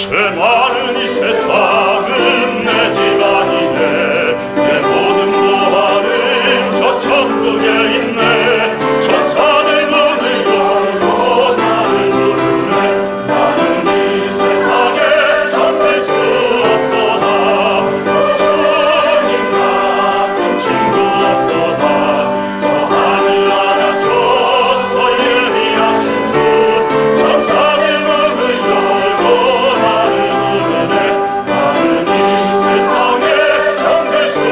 죄 많은 이 세상은 내 집 아니네. 내 모든 보화는 저 천국에 있네. 천사들 문을 열고 나를 부르네. 나는 이 세상에 잠들 수 없도다. 주님 같은 친구 없도다. 저 하늘나라 저 예비하신 주 천사들 문을 열고 나를 부르네. 나는 이 세상에 잠들 수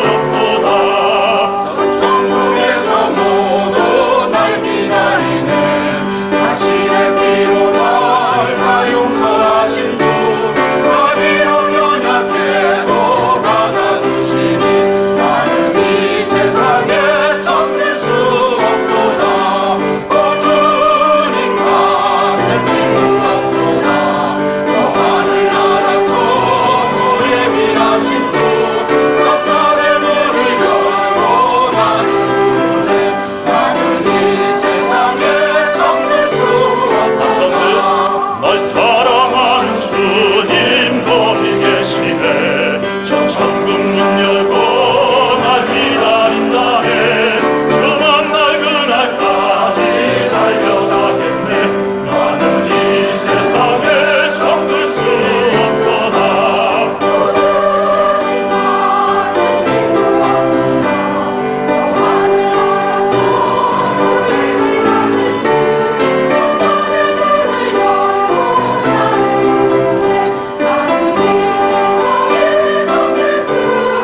없도다. 저 천국에서 모두 날 기다리네. 자신의 피로 날 다 용서하신 주 나 비록 연약해도 받아주시니. 나는 이 세상에 잠들 수 없도다. 주님 같은 친구 없도다. 저 하늘나라 저 예비하신 주 천사들 문을 열고 나를 부르네. 나는 이 세상에 잠들 수 없도다. 날 사랑하는 주님 거기 계시네. 저 천국 문 열고 날 기다린다네. 주 만날 그날까지 달려가겠네. 나는 이 세상에 잠들 수 없도다. 주님 같은 친구 없도다. 저 하늘나라 저 예비하신 주 천사들 문을 열고 나를 부르네. 나는 이 세상에 잠들 수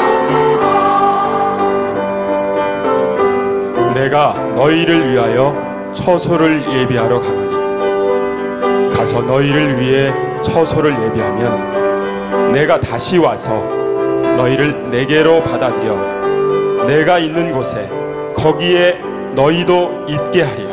없도다. 내가 너희를 위하여 처소를 예비하러 가노니 가서 너희를 위해 처소를 예비하면 내가 다시 와서 너희를 내게로 받아들여 내가 있는 곳에 거기에 너희도 있게 하리라.